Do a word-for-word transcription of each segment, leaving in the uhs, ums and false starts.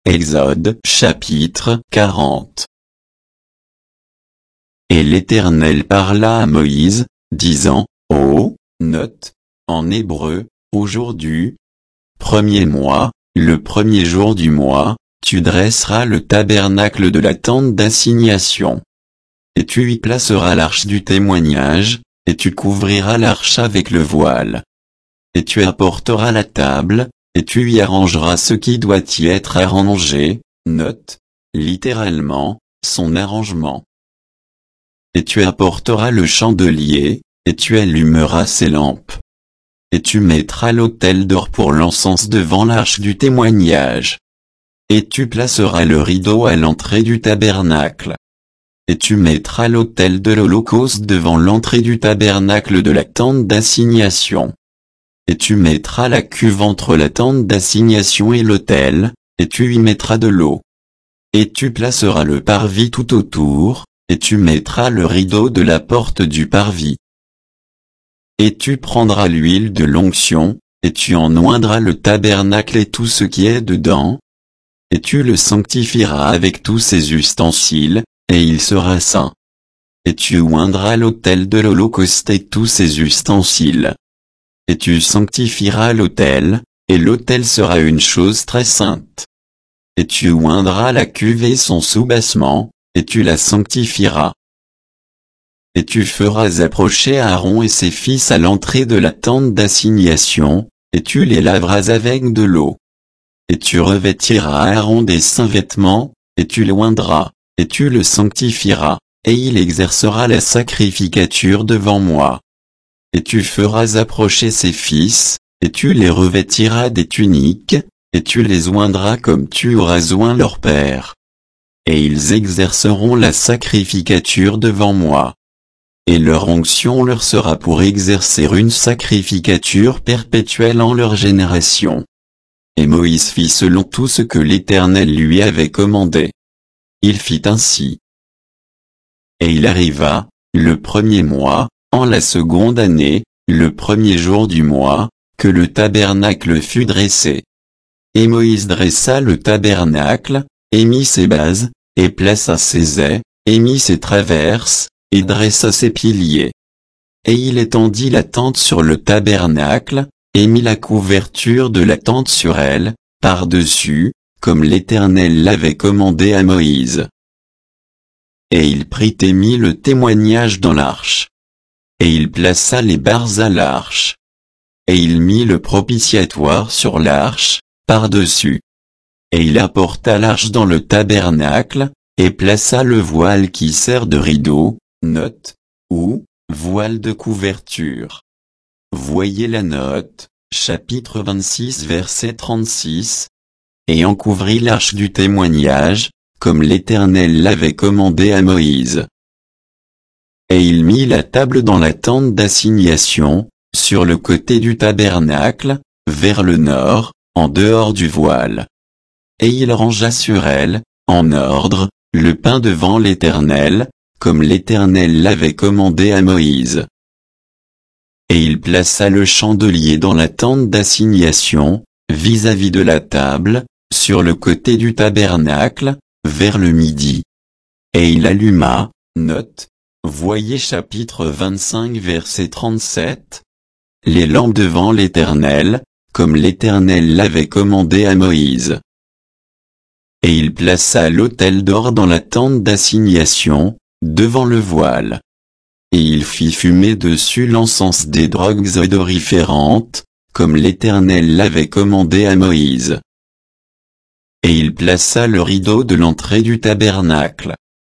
Exode chapitre quarante. Et l'Éternel parla à Moïse, disant, ô, note, en hébreu, aujourd'hui, premier mois, le premier jour du mois, tu dresseras le tabernacle de la tente d'assignation. Et tu y placeras l'arche du témoignage, et tu couvriras l'arche avec le voile. Et tu apporteras la table, et tu y arrangeras ce qui doit y être arrangé, note, littéralement, son arrangement. Et tu apporteras le chandelier, et tu allumeras ses lampes. Et tu mettras l'autel d'or pour l'encens devant l'arche du témoignage. Et tu placeras le rideau à l'entrée du tabernacle. Et tu mettras l'autel de l'Holocauste devant l'entrée du tabernacle de la tente d'assignation. Et tu mettras la cuve entre la tente d'assignation et l'autel, et tu y mettras de l'eau. Et tu placeras le parvis tout autour, et tu mettras le rideau de la porte du parvis. Et tu prendras l'huile de l'onction, et tu en oindras le tabernacle et tout ce qui est dedans. Et tu le sanctifieras avec tous ses ustensiles, et il sera saint. Et tu oindras l'autel de l'Holocauste et tous ses ustensiles. Et tu sanctifieras l'autel, et l'autel sera une chose très sainte. Et tu oindras la cuve et son soubassement, et tu la sanctifieras. Et tu feras approcher Aaron et ses fils à l'entrée de la tente d'assignation, et tu les laveras avec de l'eau. Et tu revêtiras Aaron des saints vêtements, et tu l'oindras, et tu le sanctifieras, et il exercera la sacrificature devant moi. Et tu feras approcher ses fils, et tu les revêtiras des tuniques, et tu les oindras comme tu auras oint leur père. Et ils exerceront la sacrificature devant moi. Et leur onction leur sera pour exercer une sacrificature perpétuelle en leur génération. Et Moïse fit selon tout ce que l'Éternel lui avait commandé. Il fit ainsi. Et il arriva, le premier mois, en la seconde année, le premier jour du mois, que le tabernacle fut dressé. Et Moïse dressa le tabernacle, et mit ses bases, et plaça ses ais, et mit ses traverses, et dressa ses piliers. Et il étendit la tente sur le tabernacle, et mit la couverture de la tente sur elle, par-dessus, comme l'Éternel l'avait commandé à Moïse. Et il prit et mit le témoignage dans l'arche. Et il plaça les barres à l'arche. Et il mit le propitiatoire sur l'arche, par-dessus. Et il apporta l'arche dans le tabernacle, et plaça le voile qui sert de rideau, note, ou, voile de couverture. Voyez la note, chapitre vingt-six verset trente-six. Et en couvrit l'arche du témoignage, comme l'Éternel l'avait commandé à Moïse. Et il mit la table dans la tente d'assignation, sur le côté du tabernacle, vers le nord, en dehors du voile. Et il rangea sur elle, en ordre, le pain devant l'Éternel, comme l'Éternel l'avait commandé à Moïse. Et il plaça le chandelier dans la tente d'assignation, vis-à-vis de la table, sur le côté du tabernacle, vers le midi. Et il alluma, note, voyez chapitre vingt-cinq verset trente-sept, les lampes devant l'Éternel, comme l'Éternel l'avait commandé à Moïse. Et il plaça l'autel d'or dans la tente d'assignation, devant le voile. Et il fit fumer dessus l'encens des drogues odoriférantes, comme l'Éternel l'avait commandé à Moïse. Et il plaça le rideau de l'entrée du tabernacle.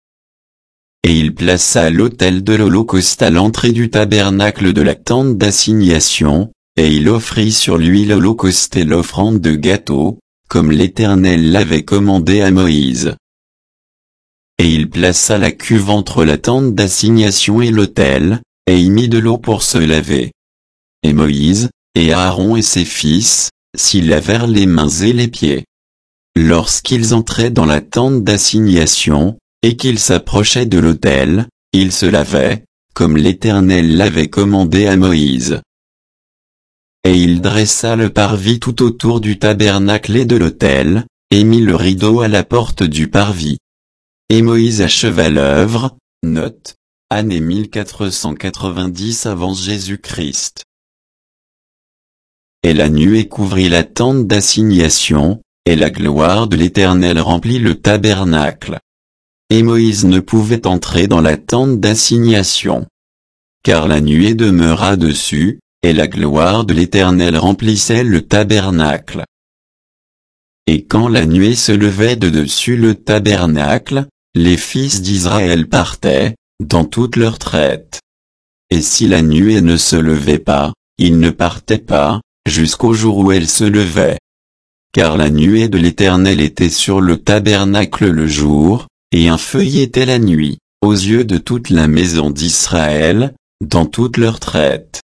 Et il plaça l'autel de l'Holocauste à l'entrée du tabernacle de la tente d'assignation, et il offrit sur lui l'Holocauste et l'offrande de gâteau, comme l'Éternel l'avait commandé à Moïse. Et il plaça la cuve entre la tente d'assignation et l'autel, et y mit de l'eau pour se laver. Et Moïse, et Aaron et ses fils, s'y lavèrent les mains et les pieds. Lorsqu'ils entraient dans la tente d'assignation, et qu'ils s'approchaient de l'autel, ils se lavaient, comme l'Éternel l'avait commandé à Moïse. Et il dressa le parvis tout autour du tabernacle et de l'autel, et mit le rideau à la porte du parvis. Et Moïse acheva l'œuvre, note, année mille quatre cent quatre-vingt-dix avant Jésus-Christ. Et la nuée couvrit la tente d'assignation, et la gloire de l'Éternel remplit le tabernacle. Et Moïse ne pouvait entrer dans la tente d'assignation, car la nuée demeura dessus, et la gloire de l'Éternel remplissait le tabernacle. Et quand la nuée se levait de dessus le tabernacle, les fils d'Israël partaient, dans toute leur traite. Et si la nuée ne se levait pas, ils ne partaient pas, jusqu'au jour où elle se levait. Car la nuée de l'Éternel était sur le tabernacle le jour, et un feu y était la nuit, aux yeux de toute la maison d'Israël, dans toute leur traite.